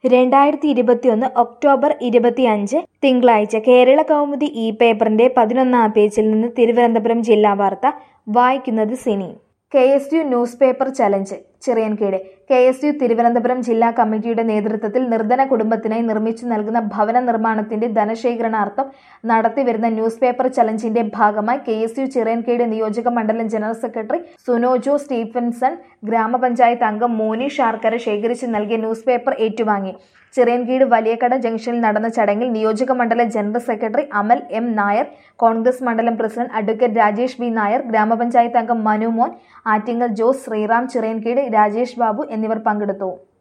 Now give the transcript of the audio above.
2021 October 25 തിങ്കളാഴ്ച കേരള കൗമുദി ഈ പേപ്പറിന്റെ 11-ാം പേജിൽ നിന്ന് തിരുവനന്തപുരം ജില്ലാ വാർത്ത വായിക്കുന്നത് Sini. KSU newspaper challenge Chirayinkeezh. KSU Thiruvananthapuram ജില്ലാ കമ്മിറ്റിയുടെ നേതൃത്വത്തിൽ നിർധന കുടുംബത്തിനായി നിർമ്മിച്ചു നൽകുന്ന ഭവന നിർമ്മാണത്തിന്റെ ധനശേഖരണാർത്ഥം നടത്തിവരുന്ന ന്യൂസ് പേപ്പർ ചലഞ്ചിന്റെ ഭാഗമായി KSU ചിറയൻകീഴ് നിയോജക മണ്ഡലം ജനറൽ സെക്രട്ടറി സുനോജോ സ്റ്റീഫൻസൺ, ഗ്രാമപഞ്ചായത്ത് അംഗം മോനി ഷാർക്കര ശേഖരിച്ചു നൽകിയ ന്യൂസ് പേപ്പർ ഏറ്റുവാങ്ങി. ചിറയൻകീഴ് വലിയകട ജംഗ്ഷനിൽ നടന്ന ചടങ്ങിൽ നിയോജക മണ്ഡലം general secretary Amal M. Nair, Congress മണ്ഡലം president advocate Rajesh B. Nair, ഗ്രാമപഞ്ചായത്ത് അംഗം മനു മോൻ, ആറ്റിങ്ങൽ ജോസ്, ശ്രീറാം, ചിറയൻകീഴ് രാജേഷ് ബാബു എന്നിവർ പങ്കെടുത്തു.